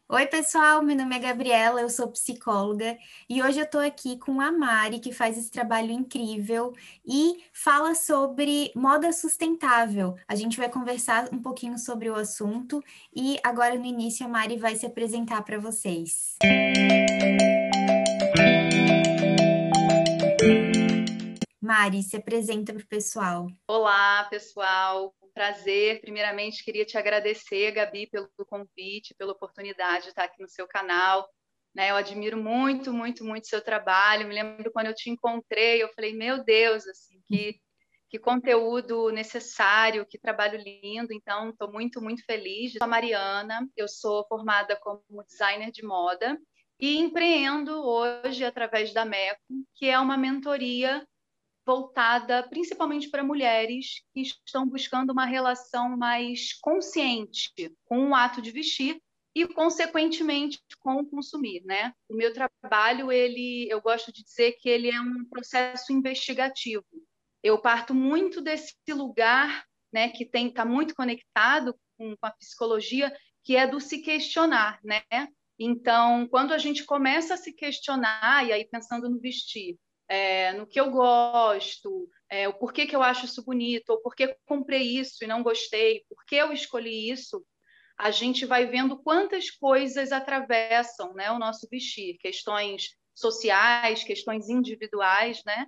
Oi, pessoal, meu nome é Gabriela, eu sou psicóloga e hoje eu tô aqui com a Mari, que faz esse trabalho incrível e fala sobre moda sustentável. A gente vai conversar um pouquinho sobre o assunto e agora no início a Mari vai se apresentar para vocês. Mari, se apresenta para o pessoal. Olá, pessoal. Prazer. Primeiramente, queria te agradecer, Gabi, pelo convite, pela oportunidade de estar aqui no seu canal. Né, eu admiro muito, muito, muito seu trabalho. Me lembro quando eu te encontrei, eu falei, meu Deus, assim, que conteúdo necessário, que trabalho lindo. Então, estou muito, muito feliz. Eu sou a Mariana, eu sou formada como designer de moda e empreendo hoje através da MECO, que é uma mentoria voltada principalmente para mulheres que estão buscando uma relação mais consciente com o ato de vestir e, consequentemente, com o consumir, né? O meu trabalho, eu gosto de dizer que ele é um processo investigativo. Eu parto muito desse lugar, né, que está muito conectado com a psicologia, que é do se questionar, né? Então, quando a gente começa a se questionar, e aí pensando no vestir, no que eu gosto, o porquê que eu acho isso bonito, ou porquê eu comprei isso e não gostei, por que eu escolhi isso, a gente vai vendo quantas coisas atravessam, né, o nosso vestir, questões sociais, questões individuais, né?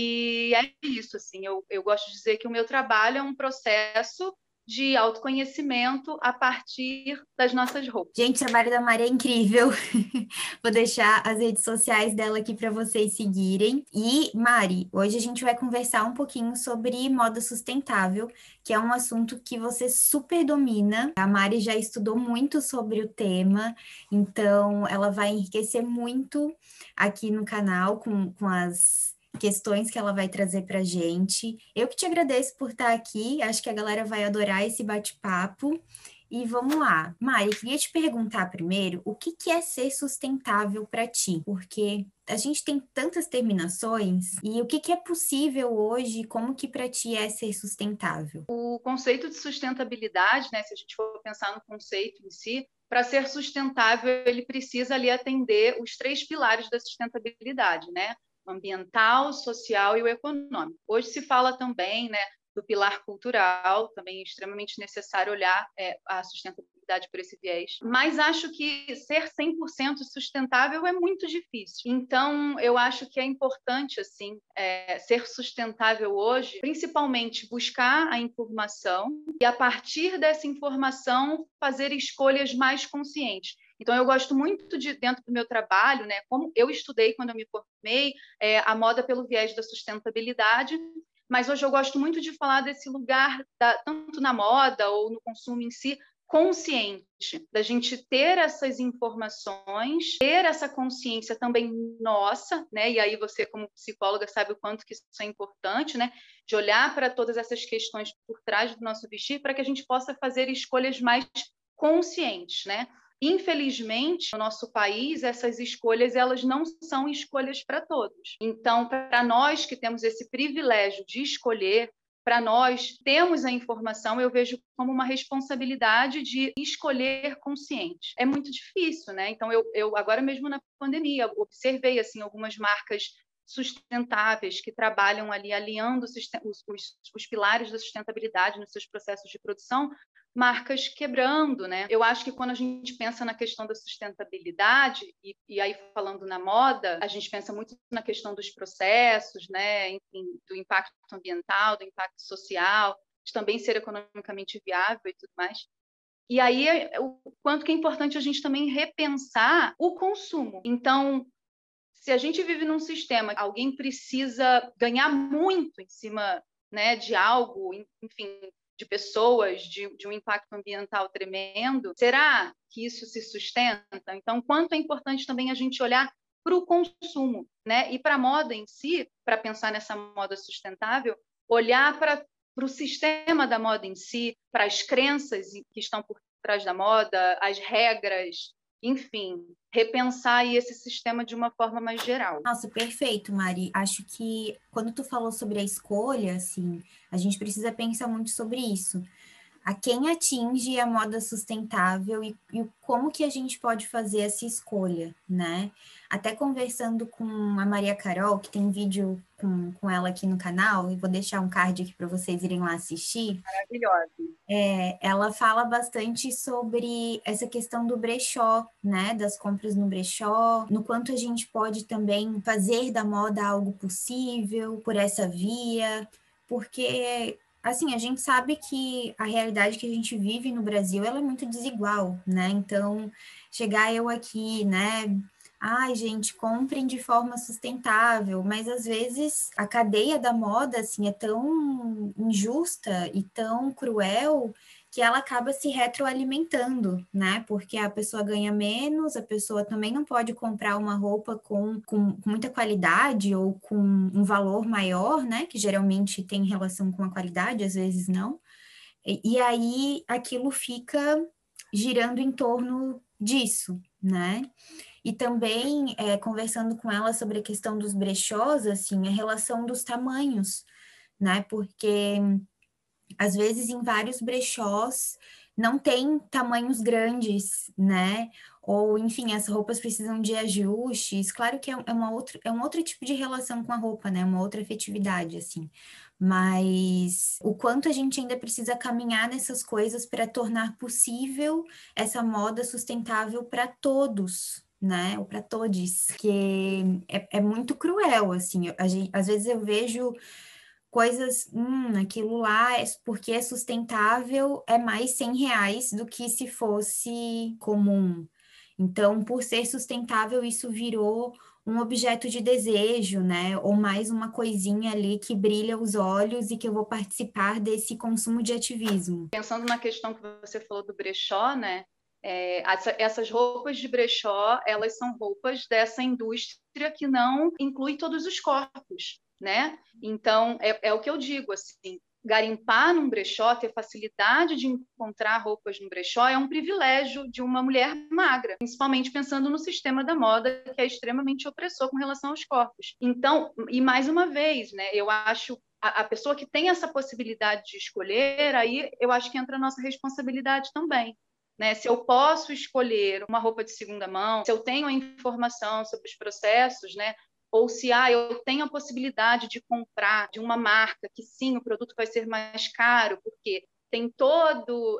E é isso, assim, eu gosto de dizer que o meu trabalho é um processo de autoconhecimento a partir das nossas roupas. Gente, o trabalho da Mari é incrível. Vou deixar as redes sociais dela aqui para vocês seguirem. E, Mari, hoje a gente vai conversar um pouquinho sobre moda sustentável, que é um assunto que você super domina. A Mari já estudou muito sobre o tema, então ela vai enriquecer muito aqui no canal com as questões que ela vai trazer para gente. Eu que te agradeço por estar aqui, acho que a galera vai adorar esse bate-papo. E vamos lá. Mari, eu queria te perguntar primeiro, o que que é ser sustentável para ti? Porque a gente tem tantas terminações e o que que é possível hoje, como que para ti é ser sustentável? O conceito de sustentabilidade, né, se a gente for pensar no conceito em si, para ser sustentável, ele precisa ali atender os três pilares da sustentabilidade, né? O ambiental, social e o econômico. Hoje se fala também, né, do pilar cultural, também é extremamente necessário olhar a sustentabilidade por esse viés. Mas acho que ser 100% sustentável é muito difícil. Então, eu acho que é importante, assim, ser sustentável hoje, principalmente buscar a informação e, a partir dessa informação, fazer escolhas mais conscientes. Então, eu gosto muito de, dentro do meu trabalho, né, como eu estudei quando eu me formei, a moda pelo viés da sustentabilidade, mas hoje eu gosto muito de falar desse lugar, tanto na moda ou no consumo em si, consciente, da gente ter essas informações, ter essa consciência também nossa, né? E aí você, como psicóloga, sabe o quanto que isso é importante, né? De olhar para todas essas questões por trás do nosso vestir, para que a gente possa fazer escolhas mais conscientes, né? Infelizmente, no nosso país, essas escolhas elas não são escolhas para todos. Então, para nós que temos esse privilégio de escolher, para nós temos a informação, eu vejo como uma responsabilidade de escolher consciente. É muito difícil, né? Então, eu agora mesmo na pandemia, observei assim algumas marcas sustentáveis que trabalham ali alinhando os pilares da sustentabilidade nos seus processos de produção, marcas quebrando, né? Eu acho que quando a gente pensa na questão da sustentabilidade, e aí falando na moda, a gente pensa muito na questão dos processos, né? Enfim, do impacto ambiental, do impacto social, de também ser economicamente viável e tudo mais. E aí, o quanto que é importante a gente também repensar o consumo. Então, se a gente vive num sistema, alguém precisa ganhar muito em cima, né, de algo, enfim, de pessoas, de um impacto ambiental tremendo, será que isso se sustenta? Então, quanto é importante também a gente olhar para o consumo, né? E para a moda em si, para pensar nessa moda sustentável, olhar para o sistema da moda em si, para as crenças que estão por trás da moda, as regras, enfim, repensar aí esse sistema de uma forma mais geral. Nossa, perfeito, Mari. Acho que quando tu falou sobre a escolha, assim, a gente precisa pensar muito sobre isso. a quem atinge a moda sustentável e como que a gente pode fazer essa escolha, né? Até conversando com a Maria Carol, que tem vídeo com ela aqui no canal, e vou deixar um card aqui para vocês irem lá assistir. Maravilhosa. Ela fala bastante sobre essa questão do brechó, né? Das compras no brechó, no quanto a gente pode também fazer da moda algo possível por essa via, porque assim, a gente sabe que a realidade que a gente vive no Brasil, ela é muito desigual, né? Então, chegar eu aqui, né? Ai, gente, comprem de forma sustentável, mas às vezes a cadeia da moda, assim, é tão injusta e tão cruel que ela acaba se retroalimentando, né? Porque a pessoa ganha menos, a pessoa também não pode comprar uma roupa com muita qualidade ou com um valor maior, né? Que geralmente tem relação com a qualidade, às vezes não. E aí aquilo fica girando em torno disso, né? E também, conversando com ela sobre a questão dos brechós, assim, a relação dos tamanhos, né? Porque às vezes em vários brechós não tem tamanhos grandes, né? Ou, enfim, as roupas precisam de ajustes. Claro que é um outro tipo de relação com a roupa, né? Uma outra afetividade, assim. Mas o quanto a gente ainda precisa caminhar nessas coisas para tornar possível essa moda sustentável para todos, né? Ou para todes, que é muito cruel, assim. Às vezes eu vejo coisas, aquilo lá, porque é sustentável, é mais R$ 100 do que se fosse comum. Então, por ser sustentável, isso virou um objeto de desejo, né? Ou mais uma coisinha ali que brilha os olhos e que eu vou participar desse consumo de ativismo. Pensando na questão que você falou do brechó, né? Essas roupas de brechó, elas são roupas dessa indústria que não inclui todos os corpos, né? Então, é o que eu digo, assim, garimpar num brechó, ter facilidade de encontrar roupas no brechó é um privilégio de uma mulher magra, principalmente pensando no sistema da moda, que é extremamente opressor com relação aos corpos. Então, e mais uma vez, né, eu acho a pessoa que tem essa possibilidade de escolher, aí eu acho que entra a nossa responsabilidade também. Né? Se eu posso escolher uma roupa de segunda mão, se eu tenho a informação sobre os processos, né? Ou se eu tenho a possibilidade de comprar de uma marca que sim, o produto vai ser mais caro, porque tem todo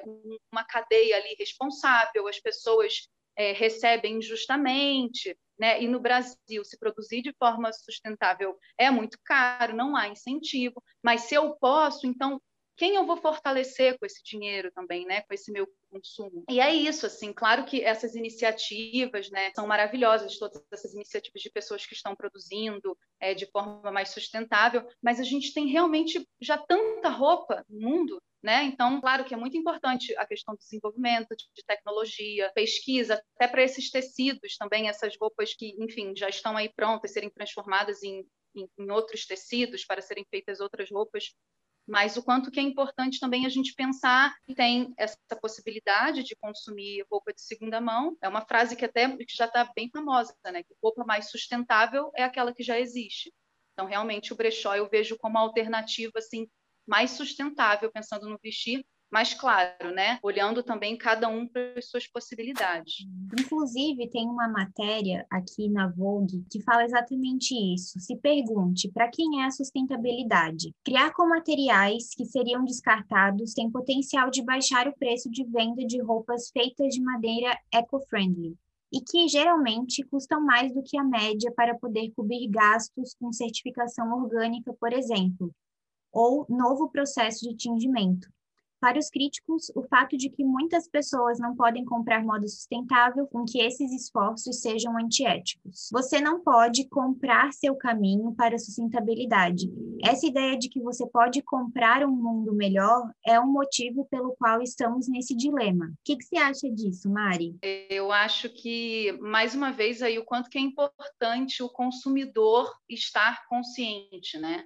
uma cadeia ali responsável, as pessoas recebem injustamente, né? E no Brasil, se produzir de forma sustentável é muito caro, não há incentivo, mas se eu posso, então quem eu vou fortalecer com esse dinheiro também, né? Com esse meu consumo. E é isso, assim, claro que essas iniciativas, né, são maravilhosas, todas essas iniciativas de pessoas que estão produzindo de forma mais sustentável, mas a gente tem realmente já tanta roupa no mundo, né? Então, claro que é muito importante a questão do desenvolvimento de tecnologia, pesquisa, até para esses tecidos também, essas roupas que, enfim, já estão aí prontas, serem transformadas em outros tecidos para serem feitas outras roupas, mas o quanto que é importante também a gente pensar que tem essa possibilidade de consumir roupa de segunda mão. É uma frase que até que já está bem famosa, né? Que roupa mais sustentável é aquela que já existe. Então, realmente, o brechó eu vejo como uma alternativa assim, mais sustentável, pensando no vestir, mas claro, né? Olhando também cada um para as suas possibilidades. Inclusive, tem uma matéria aqui na Vogue que fala exatamente isso. Se pergunte para quem é a sustentabilidade. Criar com materiais que seriam descartados tem potencial de baixar o preço de venda de roupas feitas de madeira eco-friendly e que geralmente custam mais do que a média para poder cobrir gastos com certificação orgânica, por exemplo, ou novo processo de tingimento. Para os críticos, o fato de que muitas pessoas não podem comprar moda sustentável com que esses esforços sejam antiéticos. Você não pode comprar seu caminho para a sustentabilidade. Essa ideia de que você pode comprar um mundo melhor é um motivo pelo qual estamos nesse dilema. O que você acha disso, Mari? Eu acho que, mais uma vez, aí, o quanto que é importante o consumidor estar consciente, né?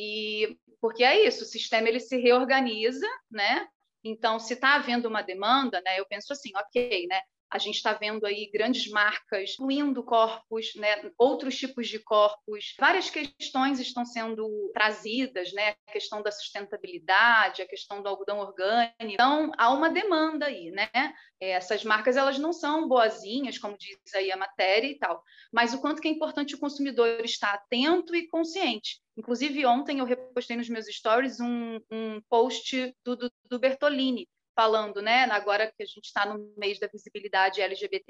Porque é isso, o sistema ele se reorganiza, né? Então, se está havendo uma demanda, né? Eu penso assim, ok, né? A gente está vendo aí grandes marcas incluindo corpos, né, outros tipos de corpos. Várias questões estão sendo trazidas, né, a questão da sustentabilidade, a questão do algodão orgânico. Então, há uma demanda aí, né? Essas marcas, elas não são boazinhas, como diz aí a matéria e tal, mas o quanto que é importante o consumidor estar atento e consciente. Inclusive, ontem eu repostei nos meus stories um post do Bertolini, falando, né, agora que a gente está no mês da visibilidade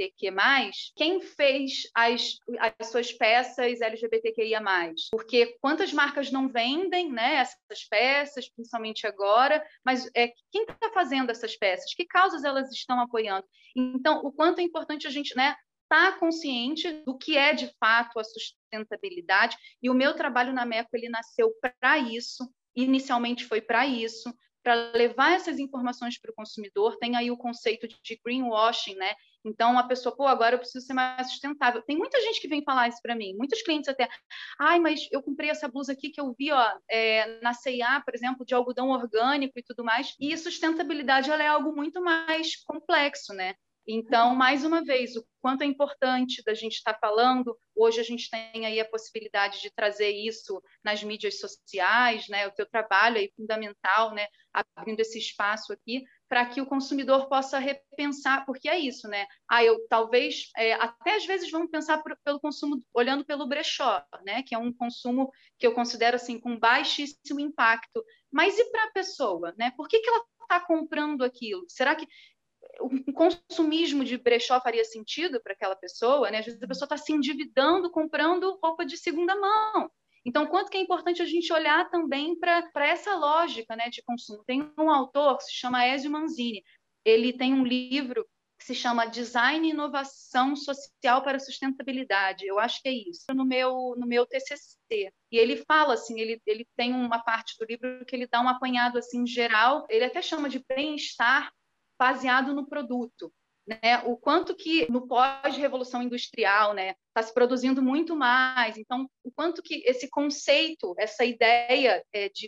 LGBTQ+, quem fez as suas peças LGBTQIA+? Porque quantas marcas não vendem, né, essas peças, principalmente agora, mas quem está fazendo essas peças? Que causas elas estão apoiando? Então, o quanto é importante a gente, né, estar consciente do que é, de fato, a sustentabilidade, e o meu trabalho na MECO, ele nasceu para isso, inicialmente foi para isso, para levar essas informações para o consumidor. Tem aí o conceito de greenwashing, né? Então, a pessoa, pô, agora eu preciso ser mais sustentável. Tem muita gente que vem falar isso para mim, muitos clientes até. Ai, mas eu comprei essa blusa aqui que eu vi, ó, na C&A, por exemplo, de algodão orgânico e tudo mais. E sustentabilidade, ela é algo muito mais complexo, né? Então, mais uma vez, o quanto é importante da gente estar falando. Hoje a gente tem aí a possibilidade de trazer isso nas mídias sociais, né? O teu trabalho aí fundamental, né? Abrindo esse espaço aqui para que o consumidor possa repensar, porque é isso, né? Eu talvez, até às vezes vamos pensar pelo consumo, olhando pelo brechó, né? Que é um consumo que eu considero assim com baixíssimo impacto. Mas e para a pessoa, né? Por que ela está comprando aquilo? Será que o consumismo de brechó faria sentido para aquela pessoa, né? Às vezes a pessoa está se endividando, comprando roupa de segunda mão. Então, quanto que é importante a gente olhar também para essa lógica, né, de consumo. Tem um autor que se chama Ezio Manzini. Ele tem um livro que se chama Design e Inovação Social para a Sustentabilidade. Eu acho que é isso, no meu TCC. E ele fala assim, ele tem uma parte do livro que ele dá um apanhado assim geral, ele até chama de bem-estar baseado no produto, né? O quanto que no pós-revolução industrial, né, está se produzindo muito mais. Então, o quanto que esse conceito, essa ideia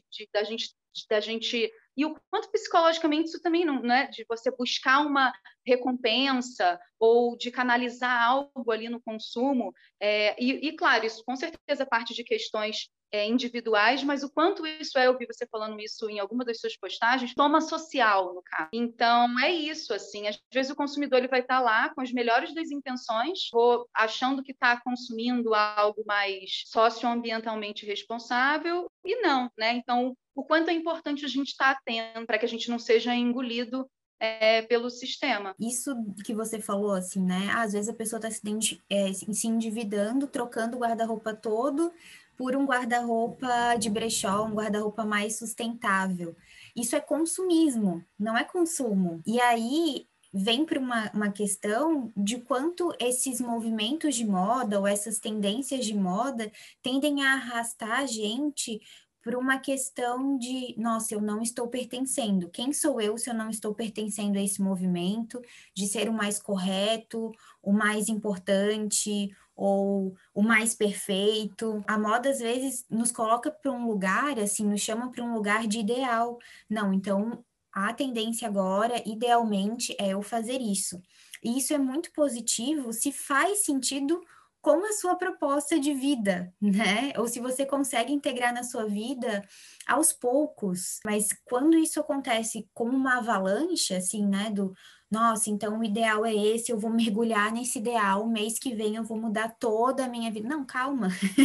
da gente e o quanto psicologicamente isso também não é de você buscar uma recompensa ou de canalizar algo ali no consumo. E claro, isso com certeza parte de questões individuais, mas o quanto isso eu vi você falando isso em alguma das suas postagens, toma social, no caso. Então, é isso, assim, às vezes o consumidor ele vai estar lá com as melhores das intenções, achando que está consumindo algo mais socioambientalmente responsável, e não, né? Então, o quanto é importante a gente estar atento para que a gente não seja engolido pelo sistema. Isso que você falou, assim, né? Às vezes a pessoa está se endividando, trocando o guarda-roupa todo por um guarda-roupa de brechó, um guarda-roupa mais sustentável. Isso é consumismo, não é consumo. E aí vem para uma questão de quanto esses movimentos de moda ou essas tendências de moda tendem a arrastar a gente por uma questão de, nossa, eu não estou pertencendo. Quem sou eu se eu não estou pertencendo a esse movimento, de ser o mais correto, o mais importante ou o mais perfeito? A moda, às vezes, nos coloca para um lugar, assim, nos chama para um lugar de ideal. Não, então, a tendência agora, idealmente, é eu fazer isso. E isso é muito positivo se faz sentido com a sua proposta de vida, né? Ou se você consegue integrar na sua vida aos poucos. Mas quando isso acontece como uma avalanche, assim, né? Nossa, então o ideal é esse, eu vou mergulhar nesse ideal, mês que vem eu vou mudar toda a minha vida. Não, calma.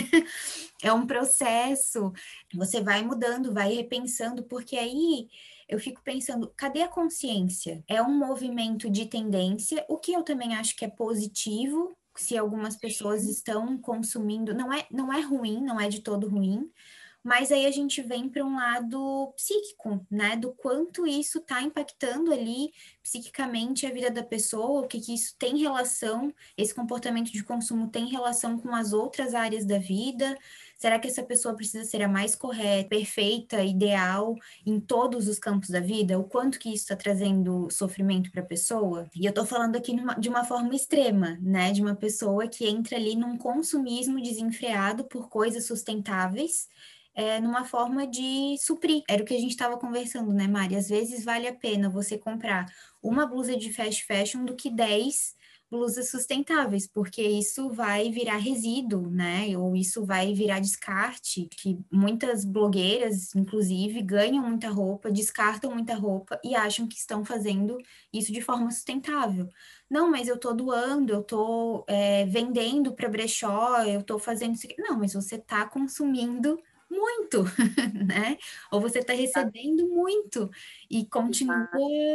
É um processo. Você vai mudando, vai repensando, porque aí eu fico pensando, cadê a consciência? É um movimento de tendência, o que eu também acho que é positivo, se algumas pessoas estão consumindo, não é ruim, não é de todo ruim, mas aí a gente vem para um lado psíquico, né? Do quanto isso está impactando ali psiquicamente a vida da pessoa, o que isso tem relação, esse comportamento de consumo tem relação com as outras áreas da vida. Será que essa pessoa precisa ser a mais correta, perfeita, ideal em todos os campos da vida? O quanto que isso está trazendo sofrimento para a pessoa? E eu estou falando aqui de uma forma extrema, né? De uma pessoa que entra ali num consumismo desenfreado por coisas sustentáveis numa forma de suprir. Era o que a gente estava conversando, né, Mari? Às vezes vale a pena você comprar uma blusa de fast fashion do que 10 blusas sustentáveis, porque isso vai virar resíduo, né? Ou isso vai virar descarte, que muitas blogueiras, inclusive, ganham muita roupa, descartam muita roupa e acham que estão fazendo isso de forma sustentável. Não, mas eu tô doando, eu tô vendendo para brechó, eu tô fazendo isso aqui. Não, mas você tá consumindo muito, né? Ou você está recebendo muito e continua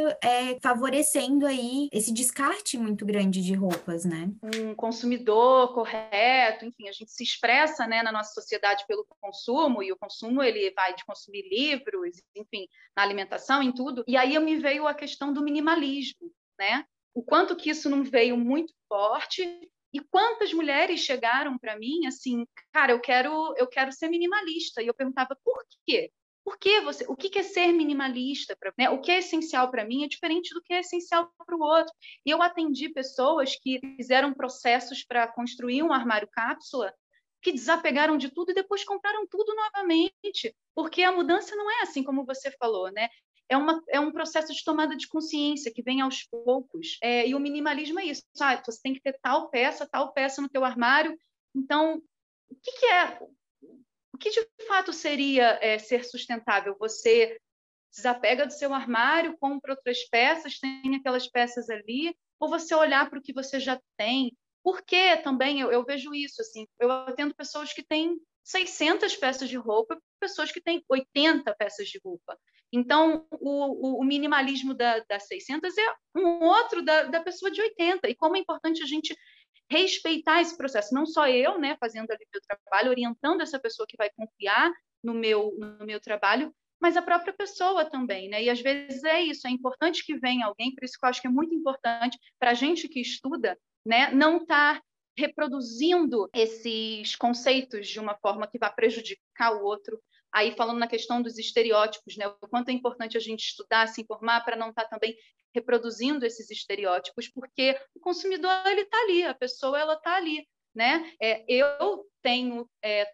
favorecendo aí esse descarte muito grande de roupas, né? Um consumidor correto, enfim, a gente se expressa, né, na nossa sociedade pelo consumo, e o consumo ele vai de consumir livros, enfim, na alimentação, em tudo. E aí me veio a questão do minimalismo, né? O quanto que isso não veio muito forte e quantas mulheres chegaram para mim assim, cara, eu quero ser minimalista. E eu perguntava por quê? Por que você? O que é ser minimalista? Né? O que é essencial para mim é diferente do que é essencial para o outro. E eu atendi pessoas que fizeram processos para construir um armário cápsula, que desapegaram de tudo e depois compraram tudo novamente, porque a mudança não é assim como você falou, né? É um processo de tomada de consciência que vem aos poucos. E o minimalismo é isso. Você tem que ter tal peça no teu armário. Então, o que é? O que de fato seria ser sustentável? Você desapega do seu armário, compra outras peças, tem aquelas peças ali, ou você olhar para o que você já tem. Porque também eu vejo isso, assim, eu atendo pessoas que têm 600 peças de roupa, pessoas que têm 80 peças de roupa. Então, o minimalismo da 600 é um outro da pessoa de 80. E como é importante a gente respeitar esse processo, não só eu, né, fazendo ali meu trabalho, orientando essa pessoa que vai confiar no meu trabalho, mas a própria pessoa também, né? E às vezes é isso, é importante que venha alguém, por isso que eu acho que é muito importante para a gente que estuda, né, não estar reproduzindo esses conceitos de uma forma que vai prejudicar o outro. Aí falando na questão dos estereótipos, né, o quanto é importante a gente estudar, se informar para não estar também reproduzindo esses estereótipos, porque o consumidor ele está ali, a pessoa ela está ali, né? Eu tenho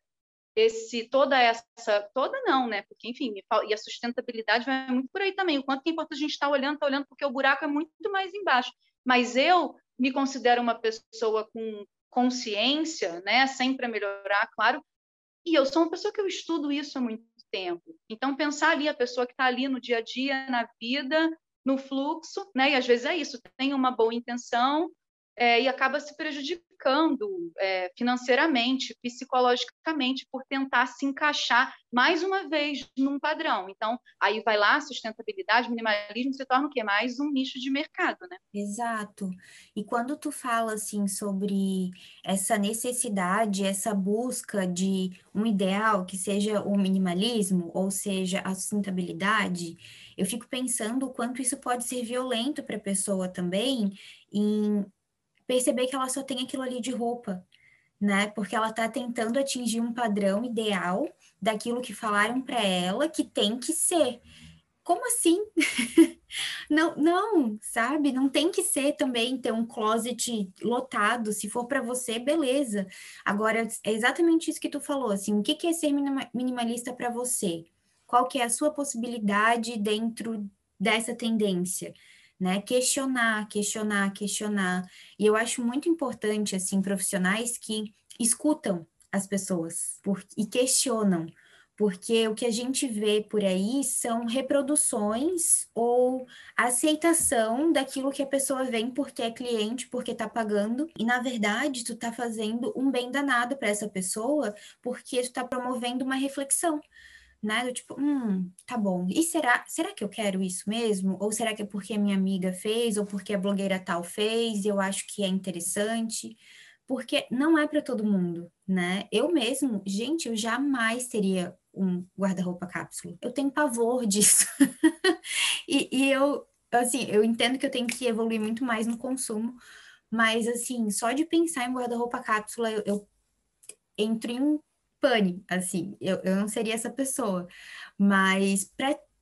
toda não, né? Porque, enfim, e a sustentabilidade vai muito por aí também. O quanto que é importante a gente estar olhando, porque o buraco é muito mais embaixo. Mas eu me considero uma pessoa com consciência, né? Sempre a melhorar, claro. E eu sou uma pessoa que eu estudo isso há muito tempo. Então, pensar ali a pessoa que está ali no dia a dia, na vida, no fluxo, né? E às vezes é isso, tem uma boa intenção, e acaba se prejudicando financeiramente, psicologicamente, por tentar se encaixar mais uma vez num padrão. Então, aí vai lá, sustentabilidade, minimalismo se torna o quê? Mais um nicho de mercado, né? Exato. E quando tu fala assim sobre essa necessidade, essa busca de um ideal que seja o minimalismo, ou seja, a sustentabilidade, eu fico pensando o quanto isso pode ser violento para a pessoa também, em perceber que ela só tem aquilo ali de roupa, né? Porque ela está tentando atingir um padrão ideal daquilo que falaram para ela que tem que ser. Como assim? Não, não, sabe? Não tem que ser também ter um closet lotado. Se for para você, beleza. Agora, é exatamente isso que tu falou, assim, o que que é ser minimalista para você? Qual que é a sua possibilidade dentro dessa tendência? Né? Questionar, questionar, questionar. E eu acho muito importante, assim, profissionais que escutam as pessoas e questionam, porque o que a gente vê por aí são reproduções ou aceitação daquilo que a pessoa vem porque é cliente, porque tá pagando, e na verdade tu tá fazendo um bem danado para essa pessoa, porque tu tá promovendo uma reflexão. Né? Do tipo, tá bom. E será que eu quero isso mesmo? Ou será que é porque a minha amiga fez, ou porque a blogueira tal fez, e eu acho que é interessante? Porque não é para todo mundo, né? Eu mesmo, gente, eu jamais teria um guarda-roupa cápsula. Eu tenho pavor disso. E eu, assim, eu entendo que eu tenho que evoluir muito mais no consumo, mas, assim, só de pensar em guarda-roupa cápsula, eu entro em um pane, assim, eu não seria essa pessoa. Mas para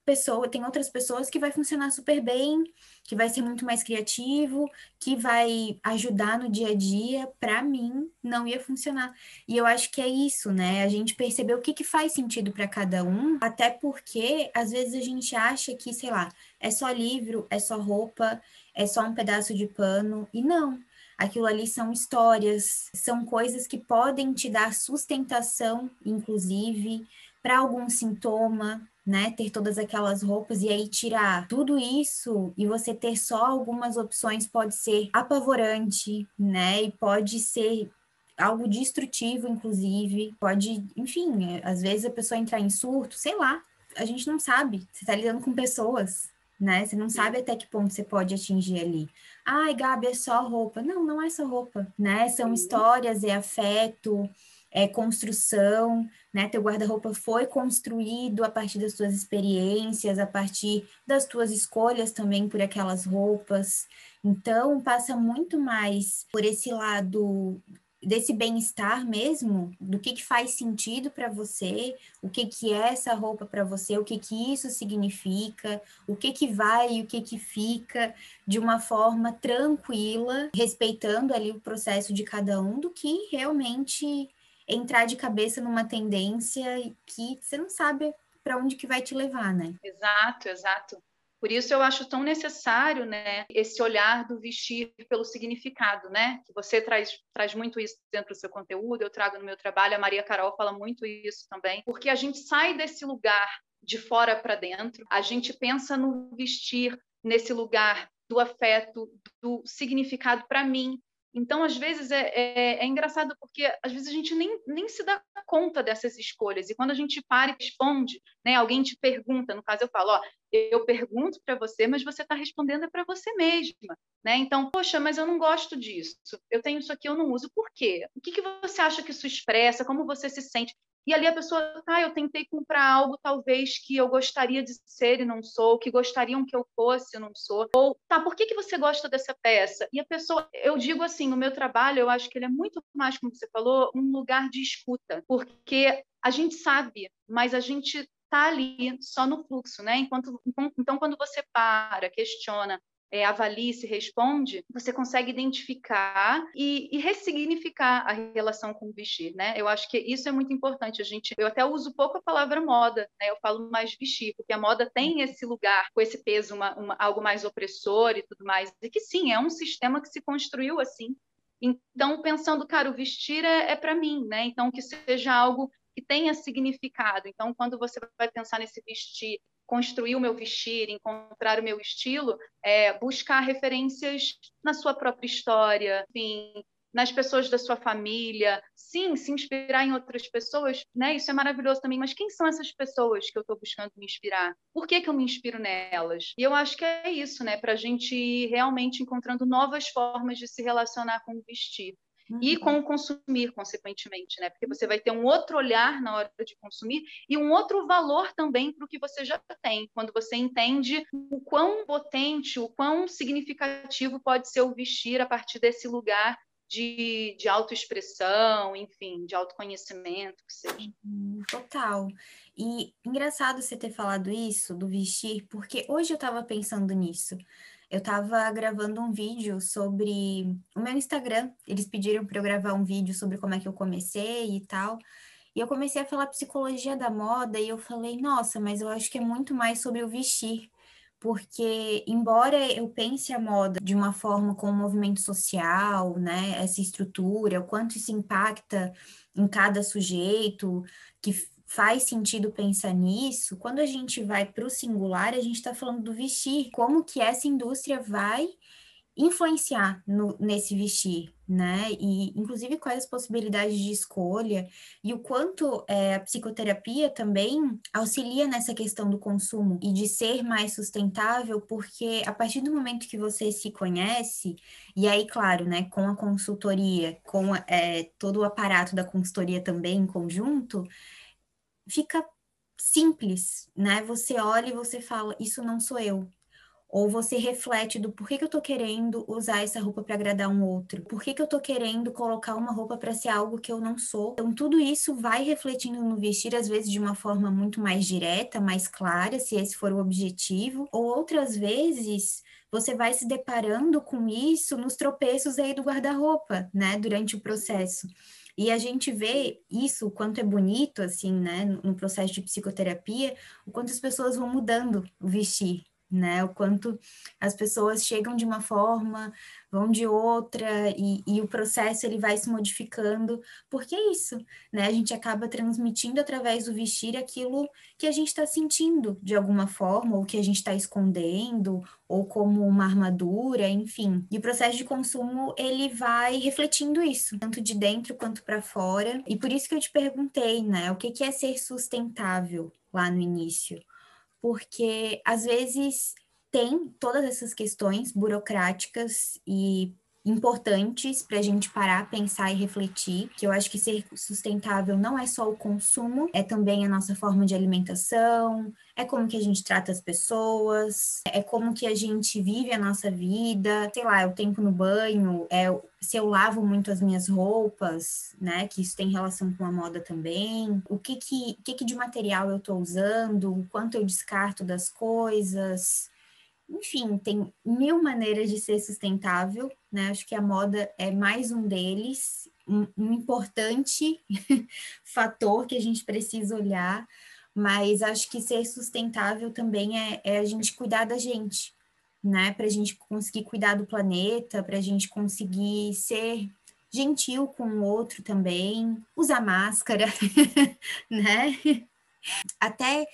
tem outras pessoas que vai funcionar super bem, que vai ser muito mais criativo, que vai ajudar no dia a dia. Para mim, não ia funcionar. E eu acho que é isso, né? A gente perceber o que que faz sentido para cada um, até porque às vezes a gente acha que, sei lá, é só livro, é só roupa, é só um pedaço de pano, e não. Aquilo ali são histórias, são coisas que podem te dar sustentação, inclusive, para algum sintoma, né? Ter todas aquelas roupas e aí tirar tudo isso e você ter só algumas opções pode ser apavorante, né? E pode ser algo destrutivo, inclusive. Pode, enfim, às vezes a pessoa entrar em surto, sei lá. A gente não sabe. Você está lidando com pessoas, né? Você não sabe até que ponto você pode atingir ali. Ai, Gabi, é só roupa. Não, não é só roupa, né? São histórias, é afeto, é construção, né? Teu guarda-roupa foi construído a partir das tuas experiências, a partir das tuas escolhas também por aquelas roupas. Então, passa muito mais por esse lado desse bem-estar mesmo, do que faz sentido para você, o que que é essa roupa para você, o que que isso significa, o que vai e o que fica de uma forma tranquila, respeitando ali o processo de cada um, do que realmente entrar de cabeça numa tendência que você não sabe para onde que vai te levar, né? Exato, exato. Por isso eu acho tão necessário, né, esse olhar do vestir pelo significado, né? Que você traz muito isso dentro do seu conteúdo, eu trago no meu trabalho, a Maria Carol fala muito isso também, porque a gente sai desse lugar de fora para dentro, a gente pensa no vestir nesse lugar do afeto, do significado para mim. Então, às vezes, é engraçado porque às vezes a gente nem se dá conta dessas escolhas. E quando a gente para e responde, né, alguém te pergunta, no caso eu falo, ó, eu pergunto para você, mas você está respondendo para você mesma, né? Então, poxa, mas eu não gosto disso. Eu tenho isso aqui, eu não uso. Por quê? O que que você acha que isso expressa? Como você se sente? E ali a pessoa, tá, eu tentei comprar algo talvez que eu gostaria de ser e não sou, que gostariam que eu fosse e não sou. Ou, tá, por que que você gosta dessa peça? E a pessoa, eu digo assim, o meu trabalho, eu acho que ele é muito mais, como você falou, um lugar de escuta, porque a gente sabe, mas a gente está ali só no fluxo, né? Então, quando você para, questiona, avalia e se responde, você consegue identificar e ressignificar a relação com o vestir, né? Eu acho que isso é muito importante. Eu até uso pouco a palavra moda, né? Eu falo mais vestir, porque a moda tem esse lugar, com esse peso, algo mais opressor e tudo mais. E que sim, é um sistema que se construiu assim. Então, pensando, cara, o vestir é para mim, né? Então, que seja algo que tenha significado. Então, quando você vai pensar nesse vestir, construir o meu vestir, encontrar o meu estilo, buscar referências na sua própria história, enfim, nas pessoas da sua família, sim, se inspirar em outras pessoas, né? Isso é maravilhoso também, mas quem são essas pessoas que eu estou buscando me inspirar? Por que que eu me inspiro nelas? E eu acho que é isso, né? Para a gente ir realmente encontrando novas formas de se relacionar com o vestir. E com o consumir, consequentemente, né? Porque você vai ter um outro olhar na hora de consumir e um outro valor também para o que você já tem, quando você entende o quão potente, o quão significativo pode ser o vestir a partir desse lugar de autoexpressão, enfim, de autoconhecimento, que seja. Total. E engraçado você ter falado isso do vestir, porque hoje eu estava pensando nisso. Eu estava gravando um vídeo sobre o meu Instagram. Eles pediram para eu gravar um vídeo sobre como é que eu comecei e tal. E eu comecei a falar psicologia da moda e eu falei, nossa, mas eu acho que é muito mais sobre o vestir. Porque, embora eu pense a moda de uma forma com o movimento social, né, essa estrutura, o quanto isso impacta em cada sujeito, que faz sentido pensar nisso, quando a gente vai para o singular, a gente está falando do vestir, como que essa indústria vai influenciar nesse vestir, né? E, inclusive, quais as possibilidades de escolha e o quanto a psicoterapia também auxilia nessa questão do consumo e de ser mais sustentável, porque a partir do momento que você se conhece, e aí, claro, né, com a consultoria, com todo o aparato da consultoria também em conjunto, fica simples, né? Você olha e você fala, isso não sou eu. Ou você reflete do porquê que eu tô querendo usar essa roupa para agradar um outro? Por que que eu tô querendo colocar uma roupa para ser algo que eu não sou? Então, tudo isso vai refletindo no vestir, às vezes de uma forma muito mais direta, mais clara, se esse for o objetivo, ou outras vezes você vai se deparando com isso nos tropeços aí do guarda-roupa, né, durante o processo. E a gente vê isso, o quanto é bonito, assim, né, no processo de psicoterapia, o quanto as pessoas vão mudando o vestir, né, o quanto as pessoas chegam de uma forma, vão de outra, e o processo ele vai se modificando, porque é isso, né, a gente acaba transmitindo através do vestir aquilo que a gente está sentindo de alguma forma, ou que a gente está escondendo, ou como uma armadura, enfim. E o processo de consumo, ele vai refletindo isso, tanto de dentro quanto para fora. E por isso que eu te perguntei, né, o que que é ser sustentável lá no início? Porque às vezes tem todas essas questões burocráticas e importantes para a gente parar, pensar e refletir, que eu acho que ser sustentável não é só o consumo, é também a nossa forma de alimentação, é como que a gente trata as pessoas, é como que a gente vive a nossa vida, sei lá, é o tempo no banho, é se eu lavo muito as minhas roupas, né, que isso tem relação com a moda também, o que de material eu estou usando, o quanto eu descarto das coisas, enfim, tem mil maneiras de ser sustentável, né? Acho que a moda é mais um deles, um importante fator que a gente precisa olhar, mas acho que ser sustentável também é a gente cuidar da gente, né? Para a gente conseguir cuidar do planeta, para a gente conseguir ser gentil com o outro também, usar máscara, né? Até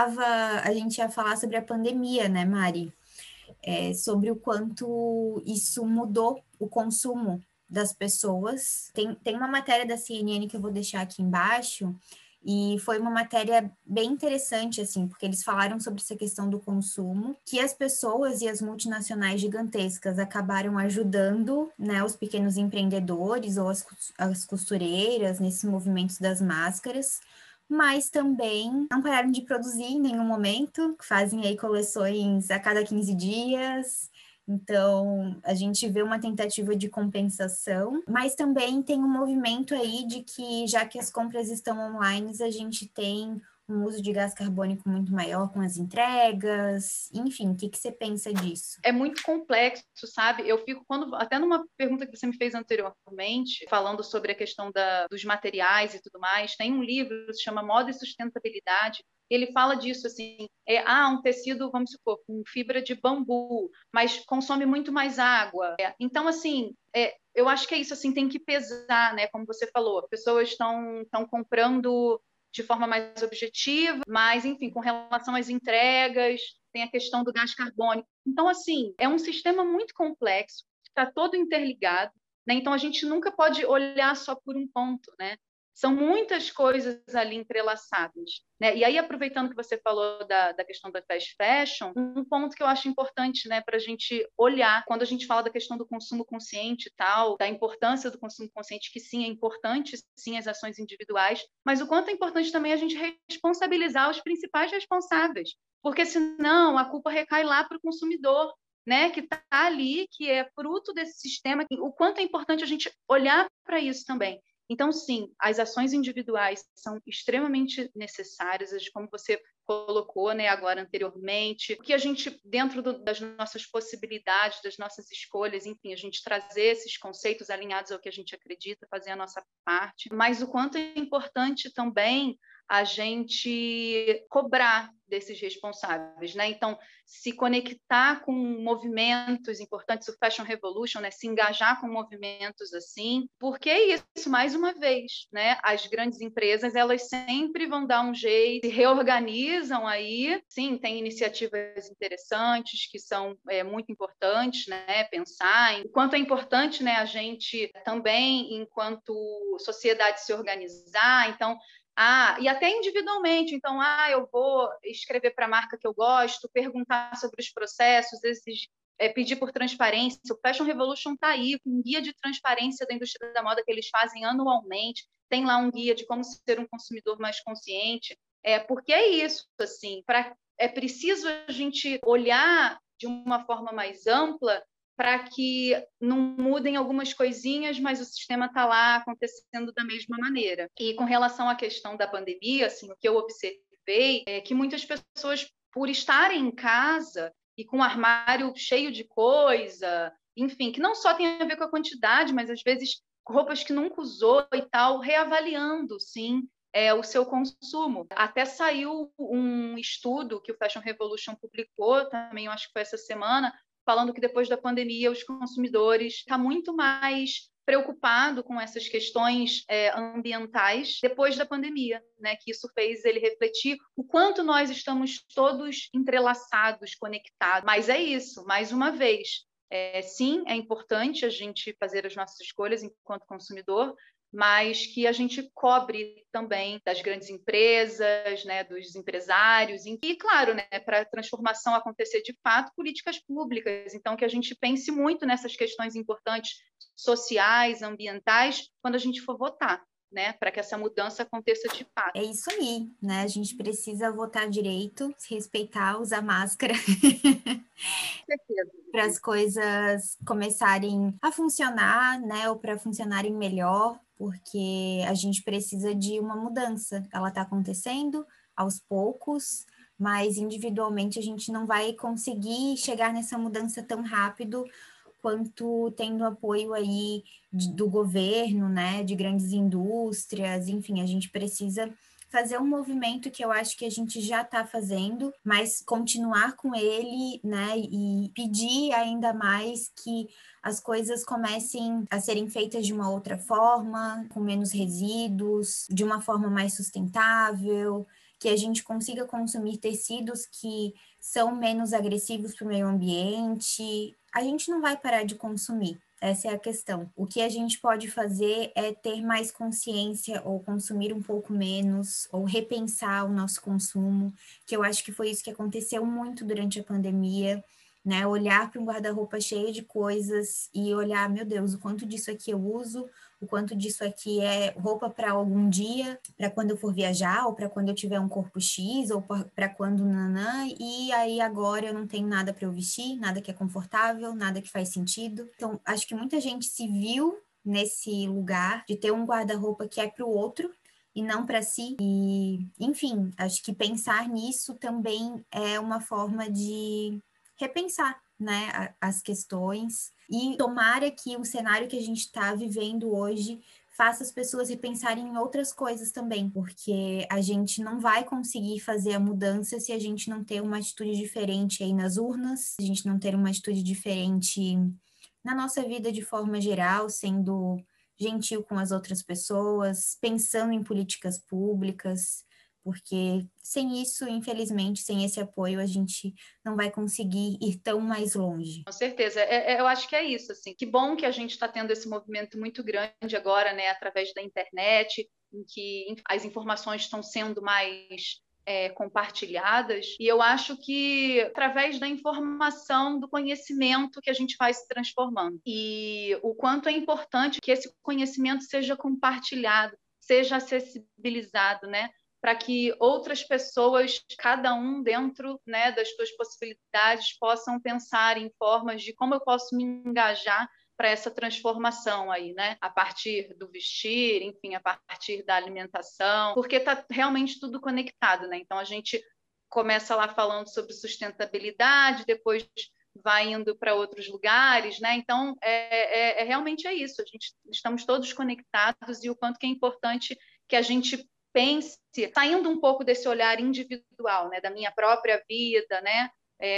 a gente ia falar sobre a pandemia, né, Mari? Sobre o quanto isso mudou o consumo das pessoas. Tem uma matéria da CNN que eu vou deixar aqui embaixo, e foi uma matéria bem interessante, assim, porque eles falaram sobre essa questão do consumo, que as pessoas e as multinacionais gigantescas acabaram ajudando, né, os pequenos empreendedores ou as costureiras nesses movimentos das máscaras, mas também não pararam de produzir em nenhum momento, fazem aí coleções a cada 15 dias. Então, a gente vê uma tentativa de compensação, mas também tem um movimento aí de que, já que as compras estão online, a gente tem um uso de gás carbônico muito maior com as entregas. Enfim, o que você pensa disso? É muito complexo, sabe? Eu fico até numa pergunta que você me fez anteriormente, falando sobre a questão dos materiais e tudo mais, tem um livro que se chama Moda e Sustentabilidade. Ele fala disso assim, um tecido, vamos supor, com fibra de bambu, mas consome muito mais água. Então, assim, eu acho que é isso, assim, tem que pesar, né? Como você falou, pessoas estão comprando de forma mais objetiva, mas, enfim, com relação às entregas, tem a questão do gás carbônico. Então, assim, é um sistema muito complexo, está todo interligado, né? Então, a gente nunca pode olhar só por um ponto, né? São muitas coisas ali entrelaçadas, né? E aí, aproveitando que você falou da questão da fast fashion, um ponto que eu acho importante, né, para a gente olhar, quando a gente fala da questão do consumo consciente e tal, da importância do consumo consciente, que sim, é importante, sim, as ações individuais, mas o quanto é importante também a gente responsabilizar os principais responsáveis, porque senão a culpa recai lá para o consumidor, né, que está ali, que é fruto desse sistema, o quanto é importante a gente olhar para isso também. Então, sim, as ações individuais são extremamente necessárias, como você colocou, né, agora anteriormente, que a gente, dentro das nossas possibilidades, das nossas escolhas, enfim, a gente trazer esses conceitos alinhados ao que a gente acredita, fazer a nossa parte, mas o quanto é importante também a gente cobrar desses responsáveis, né? Então, se conectar com movimentos importantes, o Fashion Revolution, né? Se engajar com movimentos assim, porque é isso, mais uma vez, né? As grandes empresas, elas sempre vão dar um jeito, se reorganizam aí, sim, tem iniciativas interessantes que são muito importantes, né? Pensar em quanto é importante, né? A gente também, enquanto sociedade, se organizar, então e até individualmente. Então, eu vou escrever para a marca que eu gosto, perguntar sobre os processos, pedir por transparência. O Fashion Revolution está aí, com um guia de transparência da indústria da moda que eles fazem anualmente. Tem lá um guia de como ser um consumidor mais consciente. Porque é isso, assim, é preciso a gente olhar de uma forma mais ampla para que não mudem algumas coisinhas, mas o sistema está lá acontecendo da mesma maneira. E com relação à questão da pandemia, assim, o que eu observei é que muitas pessoas, por estarem em casa e com o armário cheio de coisa, enfim, que não só tem a ver com a quantidade, mas às vezes roupas que nunca usou e tal, reavaliando, sim, o seu consumo. Até saiu um estudo que o Fashion Revolution publicou, também eu acho que foi essa semana, falando que depois da pandemia os consumidores estão muito mais preocupados com essas questões ambientais depois da pandemia, né? Que isso fez ele refletir o quanto nós estamos todos entrelaçados, conectados. Mas é isso, mais uma vez, sim, é importante a gente fazer as nossas escolhas enquanto consumidor, mas que a gente cobre também das grandes empresas, né, dos empresários, e, claro, né, para a transformação acontecer de fato, políticas públicas. Então, que a gente pense muito nessas questões importantes sociais, ambientais, quando a gente for votar, né, para que essa mudança aconteça de fato. É isso aí, né? A gente precisa votar direito, se respeitar, usar máscara. Para as coisas começarem a funcionar, né? Ou para funcionarem melhor, porque a gente precisa de uma mudança. Ela está acontecendo aos poucos, mas individualmente a gente não vai conseguir chegar nessa mudança tão rápido quanto tendo apoio aí do governo, né? De grandes indústrias, enfim, a gente precisa fazer um movimento que eu acho que a gente já está fazendo, mas continuar com ele, né, e pedir ainda mais que as coisas comecem a serem feitas de uma outra forma, com menos resíduos, de uma forma mais sustentável, que a gente consiga consumir tecidos que são menos agressivos para o meio ambiente. A gente não vai parar de consumir. Essa é a questão. O que a gente pode fazer é ter mais consciência ou consumir um pouco menos ou repensar o nosso consumo, que eu acho que foi isso que aconteceu muito durante a pandemia, né? Olhar para um guarda-roupa cheio de coisas e olhar, meu Deus, o quanto disso aqui eu uso, o quanto disso aqui é roupa para algum dia, para quando eu for viajar, ou para quando eu tiver um corpo X, ou para quando nanã, e aí agora eu não tenho nada para eu vestir, nada que é confortável, nada que faz sentido. Então, acho que muita gente se viu nesse lugar de ter um guarda-roupa que é para o outro e não para si. E, enfim, acho que pensar nisso também é uma forma de repensar, né, as questões. E tomara que o cenário que a gente está vivendo hoje faça as pessoas repensarem em outras coisas também, porque a gente não vai conseguir fazer a mudança se a gente não ter uma atitude diferente aí nas urnas, se a gente não ter uma atitude diferente na nossa vida de forma geral, sendo gentil com as outras pessoas, pensando em políticas públicas, porque sem isso, infelizmente, sem esse apoio, a gente não vai conseguir ir tão mais longe. Com certeza, eu acho que é isso, assim. Que bom que a gente está tendo esse movimento muito grande agora, né, através da internet, em que as informações estão sendo mais compartilhadas, e eu acho que através da informação, do conhecimento que a gente vai se transformando. E o quanto é importante que esse conhecimento seja compartilhado, seja acessibilizado, né? Para que outras pessoas, cada um dentro, né, das suas possibilidades, possam pensar em formas de como eu posso me engajar para essa transformação aí, né? A partir do vestir, enfim, a partir da alimentação, porque está realmente tudo conectado, né? Então a gente começa lá falando sobre sustentabilidade, depois vai indo para outros lugares, né? Então realmente é isso. Estamos todos conectados e o quanto que é importante que a gente pense, saindo um pouco desse olhar individual, né, da minha própria vida, né,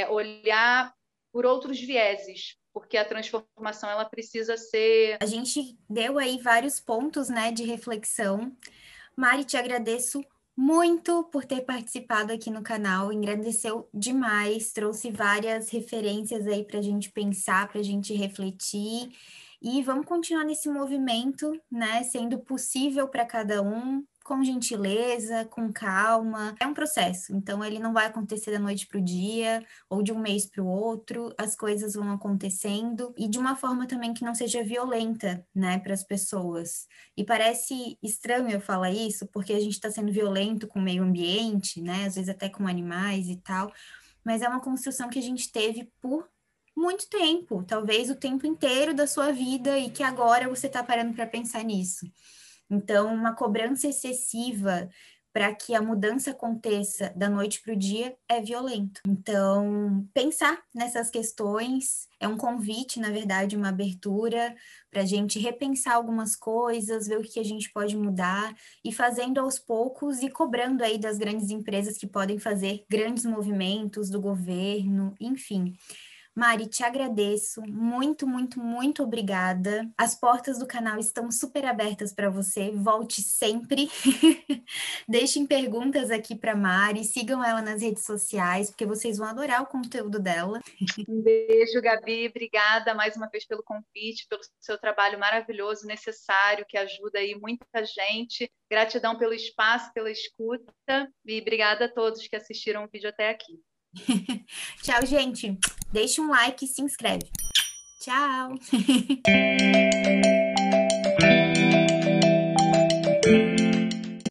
olhar por outros vieses, porque a transformação ela precisa ser. A gente deu aí vários pontos, né, de reflexão. Mari, te agradeço muito por ter participado aqui no canal, engrandeceu demais, trouxe várias referências aí para a gente pensar, para a gente refletir. E vamos continuar nesse movimento, né, sendo possível para cada um, com gentileza, com calma. É um processo, então ele não vai acontecer da noite para o dia ou de um mês para o outro, as coisas vão acontecendo e de uma forma também que não seja violenta, né, para as pessoas. E parece estranho eu falar isso, porque a gente está sendo violento com o meio ambiente, né, às vezes até com animais e tal, mas é uma construção que a gente teve por muito tempo, talvez o tempo inteiro da sua vida, e que agora você está parando para pensar nisso. Então, uma cobrança excessiva para que a mudança aconteça da noite para o dia é violento. Então, pensar nessas questões é um convite, na verdade, uma abertura para a gente repensar algumas coisas, ver o que a gente pode mudar e fazendo aos poucos e cobrando aí das grandes empresas que podem fazer grandes movimentos do governo, enfim. Mari, te agradeço. Muito, muito, muito obrigada. As portas do canal estão super abertas para você. Volte sempre. Deixem perguntas aqui para Mari. Sigam ela nas redes sociais, porque vocês vão adorar o conteúdo dela. Um beijo, Gabi. Obrigada mais uma vez pelo convite, pelo seu trabalho maravilhoso, necessário, que ajuda aí muita gente. Gratidão pelo espaço, pela escuta. E obrigada a todos que assistiram o vídeo até aqui. Tchau, gente. Deixe um like e se inscreve. Tchau.